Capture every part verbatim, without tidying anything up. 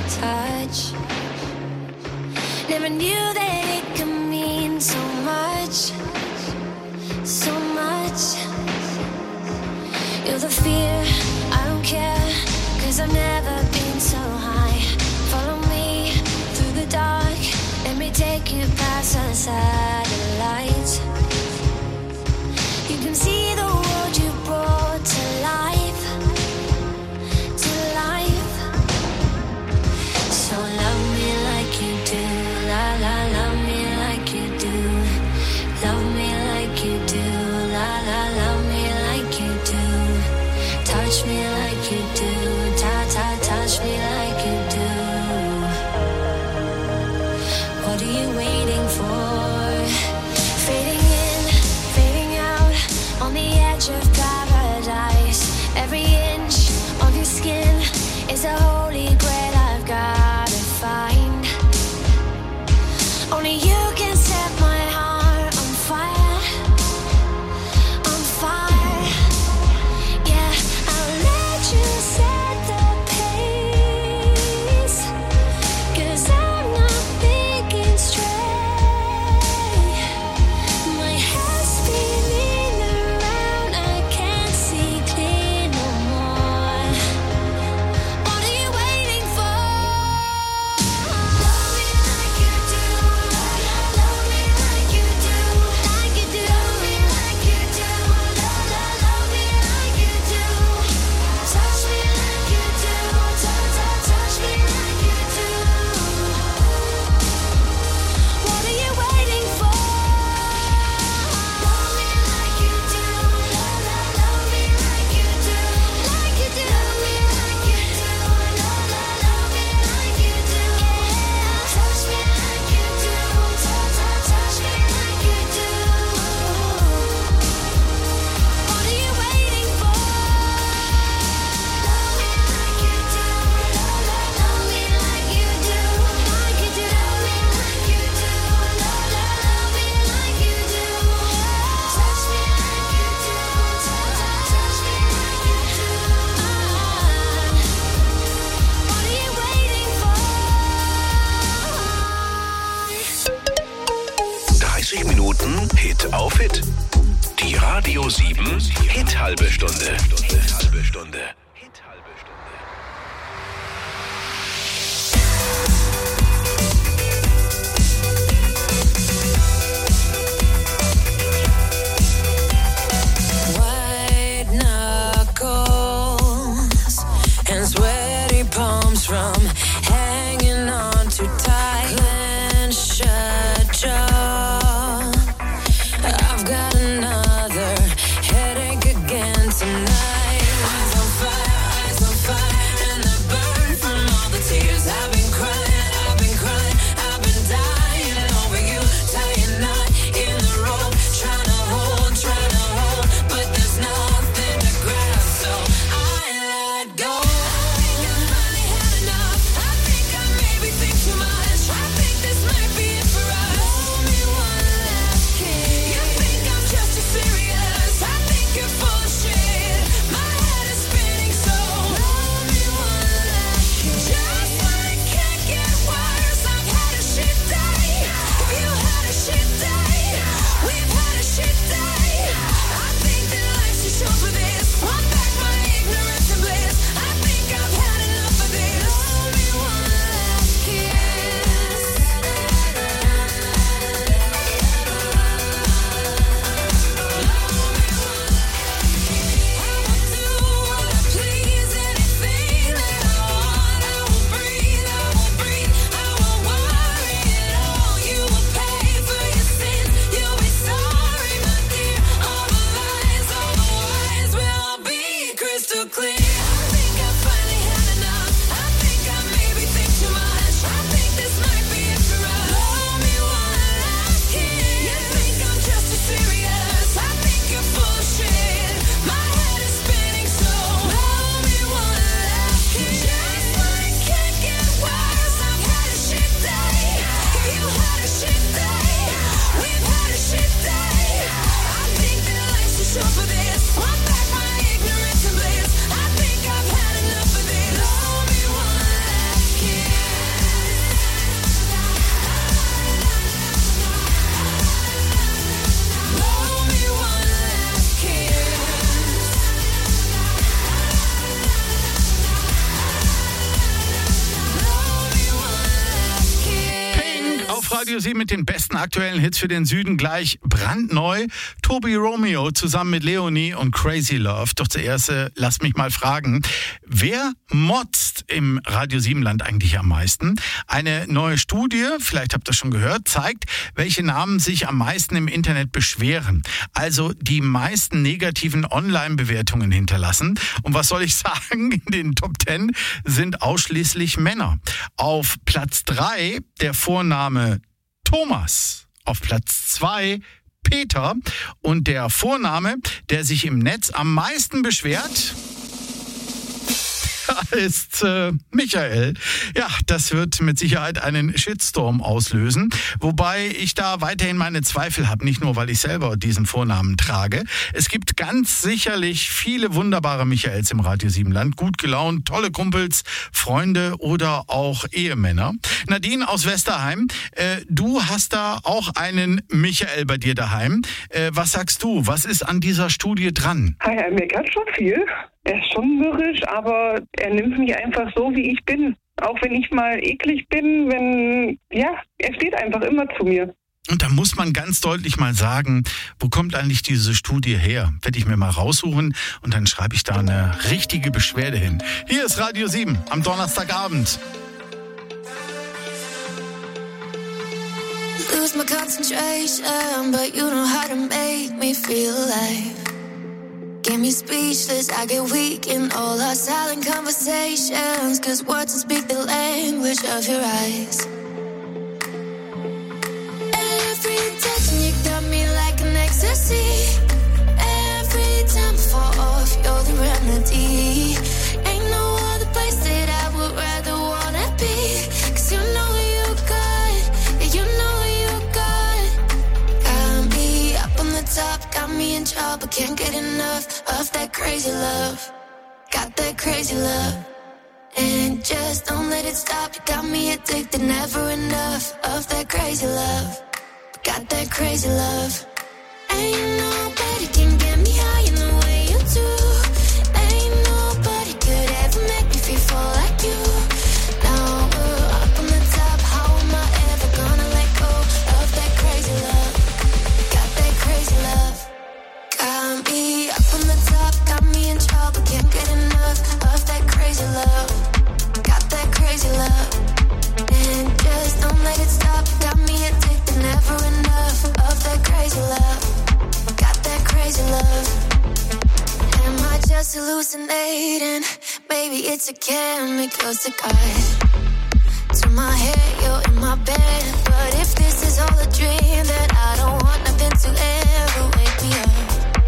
touch. Never knew that it could mean so much, so much. You're the fear, I don't care, 'cause I've never been so high. Follow me through the dark, let me take you past the satellites. You can see the world you brought to life, to life. So love me like you do, la la, love me like you do. Love me like you do, la la, love me like you do. Touch me like you do, ta ta, touch me like you do. What are you waiting for? Fading in, fading out, on the edge of paradise. Every inch of your skin is a holy grail I've gotta find. Only you can set my heart on fire, on fire. Yeah, I'll let you set the pace, 'cause I'm not thinking straight. My head's spinning around, I can't see clear no more. What are you waiting for? Love me like you do, love me like you do, like you do. Love me like you do, love, love, love me like you do. Touch me like you do, touch, touch, touch me like you do. What are you waiting for? Love me like you do, love, love, love me like you do, like you do. Love me like you do, love, love, love me like you do. Touch me like you do, touch, touch, touch me like you do. What are you waiting for? Love me like you do, love, love, love me like you do, like you do. Love me like you do, love, love, love me like you do. Touch me like you do, touch, touch, touch me like you do. What are you waiting for? dreißig Minuten Hit auf Hit. Die Radio sieben Hit halbe Stunde. Hit halbe Stunde. Hit halbe Stunde. White knuckles and sweaty palms from hanging on too tight. Clenched shut jaw. I've got another headache again tonight. I'm on fire. Radio sieben mit den besten aktuellen Hits für den Süden gleich brandneu. Tobi Romeo zusammen mit Leonie und Crazy Love. Doch zuerst äh, lasst mich mal fragen, wer motzt im Radio sieben Land eigentlich am meisten? Eine neue Studie, vielleicht habt ihr schon gehört, zeigt, welche Namen sich am meisten im Internet beschweren. Also die meisten negativen Online-Bewertungen hinterlassen. Und was soll ich sagen? In den Top Ten sind ausschließlich Männer. Auf Platz drei der Vorname Thomas. Auf Platz zwei Peter. Und der Vorname, der sich im Netz am meisten beschwert, ist äh, Michael. Ja, das wird mit Sicherheit einen Shitstorm auslösen. Wobei ich da weiterhin meine Zweifel habe, nicht nur, weil ich selber diesen Vornamen trage. Es gibt ganz sicherlich viele wunderbare Michaels im Radio sieben Land. Gut gelaunt, tolle Kumpels, Freunde oder auch Ehemänner. Nadine aus Westerheim, äh, du hast da auch einen Michael bei dir daheim. Äh, was sagst du? Was ist an dieser Studie dran? Er meckert schon viel. Er ist schon mürrisch, aber er nimmt mich einfach so, wie ich bin. Auch wenn ich mal eklig bin, wenn, ja, er steht einfach immer zu mir. Und da muss man ganz deutlich mal sagen, wo kommt eigentlich diese Studie her? Werde ich mir mal raussuchen und dann schreibe ich da eine richtige Beschwerde hin. Hier ist Radio sieben am Donnerstagabend. Lose my concentration, but you know how to make me feel alive. Get me speechless, I get weak in all our silent conversations. Cause words don't speak the language of your eyes. Every touch and you got me like an ecstasy. Every time I fall off, you're the remedy. Ain't no other place that I would rather wanna be. Cause you know you got, yeah, you know you got. Got me up on the top, got me in trouble, can't get enough of that crazy love. Got that crazy love. And just don't let it stop, you got me addicted, never enough of that crazy love. Got that crazy love. Ain't nobody can get me high in the way you do. Ain't nobody could ever make me feel full like you. Now we're up on the top, how am I ever gonna let go of that crazy love? Got that crazy love. Got me up on the top, got me in trouble, can't get enough of that crazy love. Got that crazy love. And just don't let it stop, got me addicted, never enough of that crazy love. Got that crazy love. Am I just hallucinating? Maybe it's a chemical cigarette. To my head, you're in my bed. But if this is all a dream, then I don't want nothing to ever wake me up.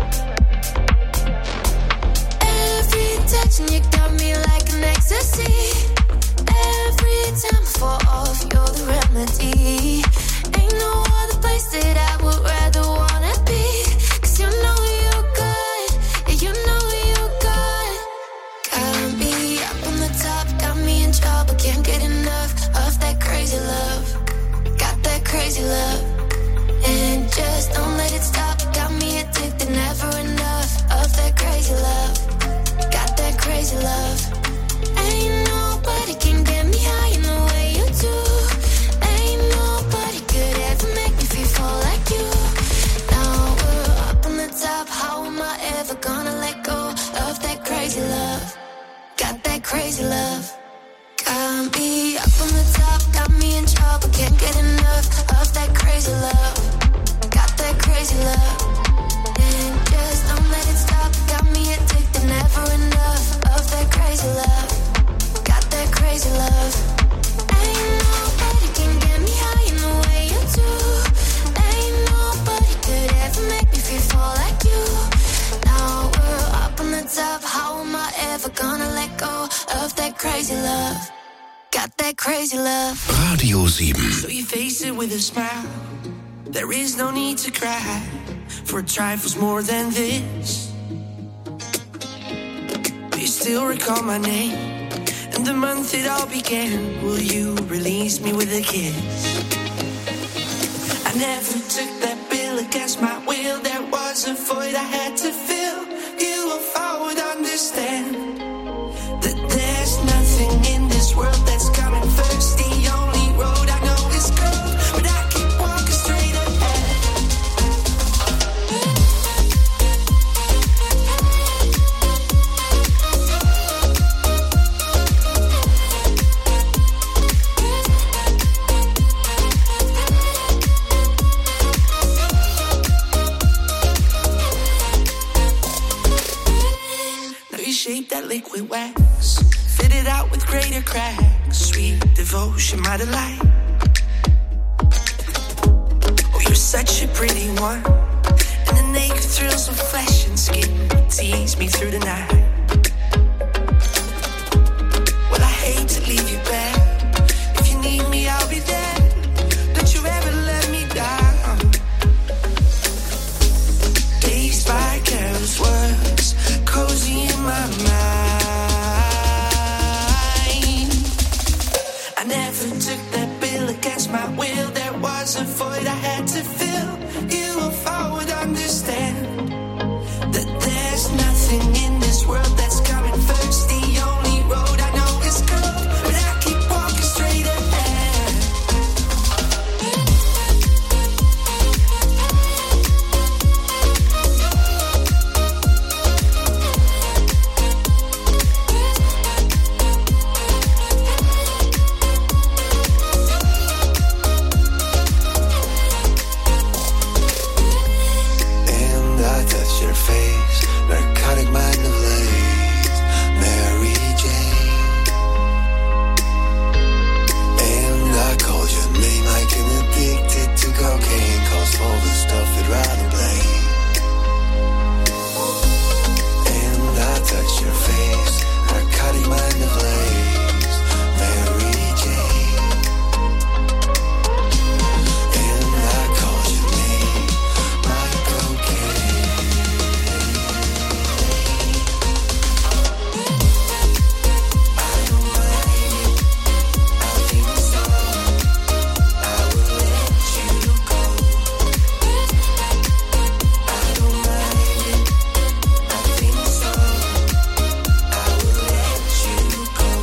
Every touch and you got me like an ecstasy. Every time I fall off, you're the remedy. Ain't no other place that I would rather wanna be. Cause you know you got, yeah, you know you got. Got me up on the top, got me in trouble, can't get enough of that crazy love. Got that crazy love. And just don't let it stop, got me addicted, never enough of that crazy love. Got that crazy love. Ain't nobody can get me high in the way you do. Ain't nobody could ever make me feel full like you. Now we're up on the top, how am I ever gonna let go of that crazy love? Got that crazy love. Got me up on the top, got me in trouble, can't get enough of that crazy love. Got that crazy love. And just don't let it stop, got me addicted, never enough of that crazy love. Got that crazy love. Ain't nobody can get me high in the way you do. Ain't nobody could ever make me feel full like you. Now we're up on the top, how am I ever gonna let go of that crazy love? Got that crazy love. Radio sieben. So you face it with a smile. There is no need to cry for trifles more than this. Do you still recall my name and the month it all began? Will you release me with a kiss? I never took that bill against my will. There was a void I had to fill. You, if I would understand that there's nothing in this world that's coming first. The only road I know is cold, but I liquid wax, fitted out with greater cracks. Sweet devotion, my delight. Oh, you're such a pretty one, and the naked thrills of flesh and skin tease me through the night. Well, I hate to leave you back. If you need me, I'll be there. Don't you ever let me down. Dazed by careless words, cozy in my mind. I never took that bill against my will. There was a void I had to fill. You, if I would understand that there's nothing in this world that's coming first. The only road I know is curved, but I keep walking straight ahead. And I touch your face, narcotic mind of lace, Mary Jane. And I called your name like an addicted to cocaine, calls all the stuff I'd rather blame. And I touch your face, narcotic mind of lace, Mary Jane. And I called your name like cocaine. I don't mind it, I think so. I will let you go. I don't mind it, I think so. I will let you go.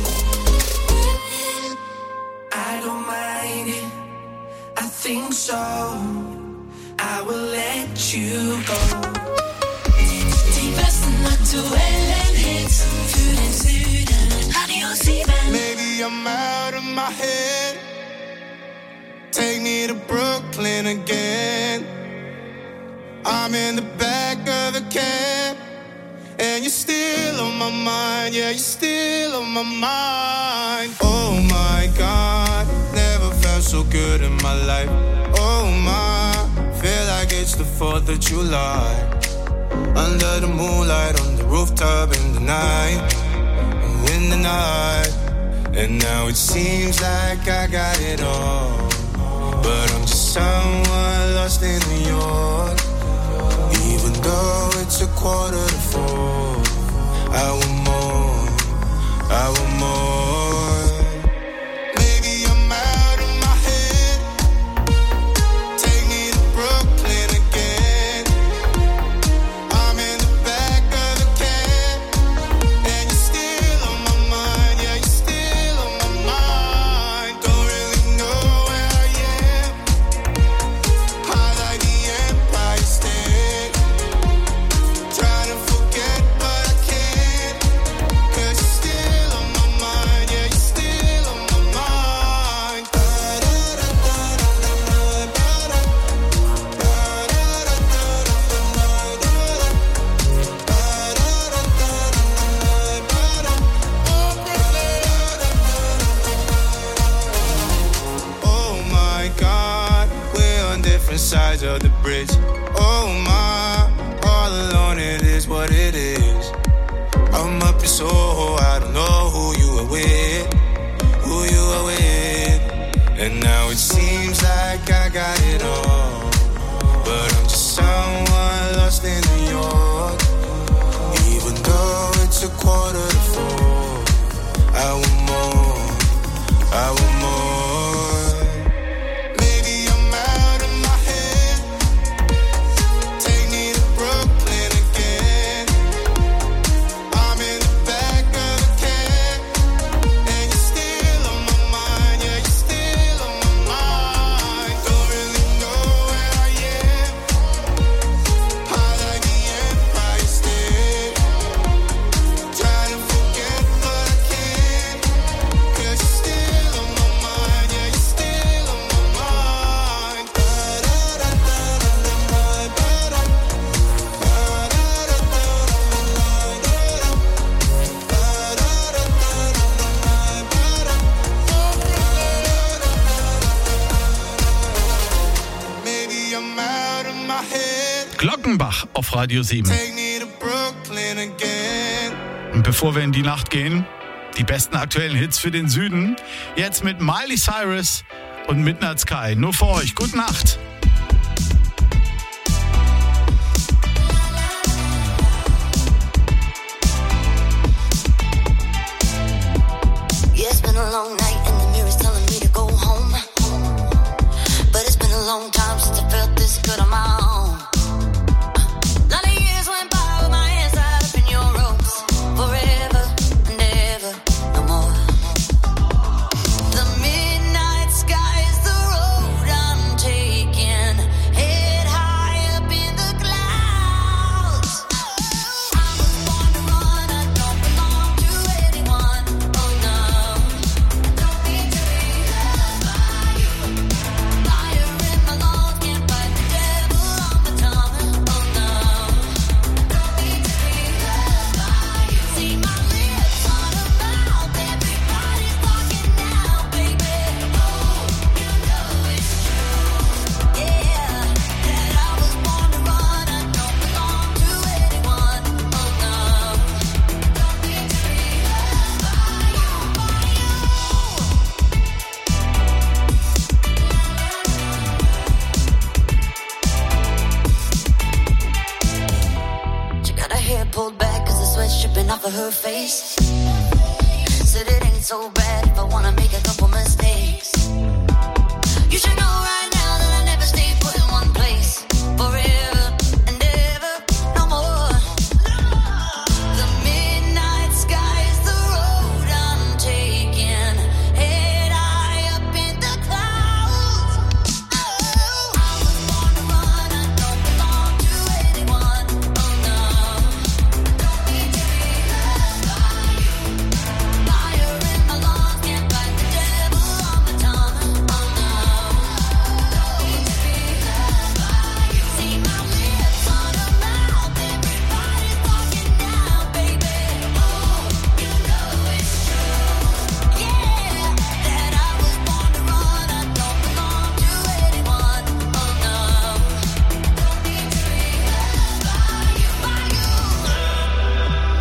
I don't mind it, I think so. I will let you go. Die besten aktuellen Hits für den Süden. Radio sieben. Maybe I'm out of my head. Take me to Brooklyn again. I'm in the back of the cab, and you're still on my mind. Yeah, you're still on my mind. Oh my God, never felt so good in my life. Oh my, feel like it's the fourth of July. Under the moonlight, on the rooftop in the night, in the night. And now it seems like I got it all, but I'm just someone lost in New York. Even though it's a quarter to four, I want more, I want more. Maybe I'm out of my head. Take me to Brooklyn again. I'm in the back of the cab, and you're still on my mind. Yeah, you're still on my mind. Don't really know where I am. High like the Empire State. Trying to forget, but I can't. 'Cause you're still on my mind. Yeah, you're still on my mind. Oh my God, we're on different sides of the bridge. Oh my, all alone it is what it is. I'm up in Soho, I don't know who you are with, who you are with. And now it seems like I got it all, but I'm just someone lost in New York. Even though it's a quarter to four, I want more, I want more. Maybe I'm out of my head. Take me to Brooklyn again. I'm in the back of the cab, Glockenbach auf Radio sieben. Take me to Brooklyn again. Und bevor wir in die Nacht gehen, die besten aktuellen Hits für den Süden. Jetzt mit Miley Cyrus und Midnight Sky. Nur für euch. Gute Nacht. Yeah, it's been a long night and the mirror's telling me to go home. But it's been a long time since I felt this good on my own. A lot of years went by with my hands tied up in your ropes. Forever and ever, no more. The midnight sky is the road I'm taking. Head high up in the clouds. I was born to run, I don't belong to anyone. Oh no. Don't need to be loved by you. Fire in my lungs, can't fight the devil on my tongue. Oh no. Don't need to be loved by you. See my lips on a mouth, everybody's talking now, baby. Oh, you know it's true. Yeah, that I was born to run, I don't belong to anyone. Oh no. Don't need to be loved by you. She got her hair pulled back cause the sweat's dripping off of her face. Said it ain't so bad if I wanna make a couple mistakes. You should know right now that I never stay put in one place. Forever and ever, no more. The midnight sky is the road I'm taking. Head high up in the clouds. Oh, I was born to run, I don't belong to anyone. Oh no. Don't need to be loved by you. Fire in my lungs, can't fight the devil on my tongue. Oh no. Don't need to be loved by you. See my lips on a mouth, everybody's talking now, baby. Oh, you know it's true. Yeah, that I was born to run, I don't belong to anyone. Oh no. Don't need to be loved by you. By you.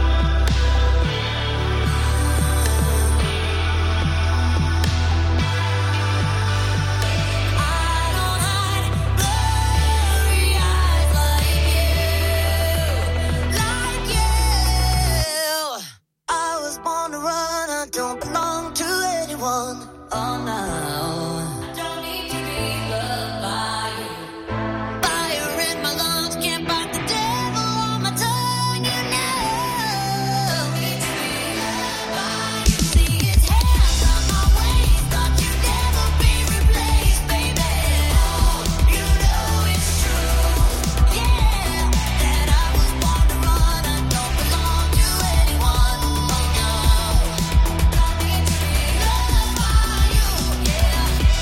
I don't hide blurry eyes like you, like you. I was born to run, I don't belong to anyone. Oh no. I don't need to be loved by you. Fire in my lungs, can't fight the devil on my tongue, you know. Don't need to be loved by you. See his hands on my waist, thought you'd never be replaced, baby. Oh, you know it's true. Yeah, that I was born to run, I don't belong to anyone. Oh no. Don't need to be loved by you. Yeah.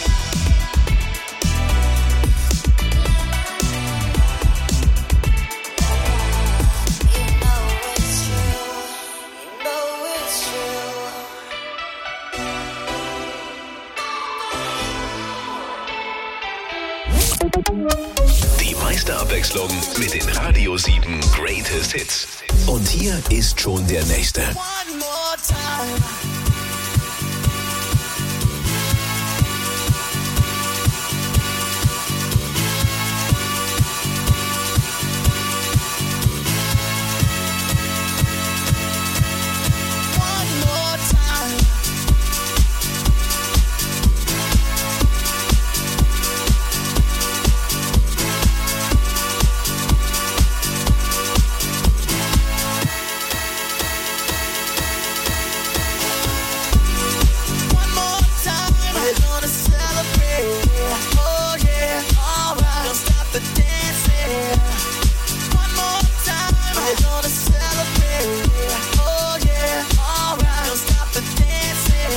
You know it's true. You know it's true. Die meiste Abwechslung mit den Radio sieben Greatest Hits. Und hier ist schon der nächste. One more time.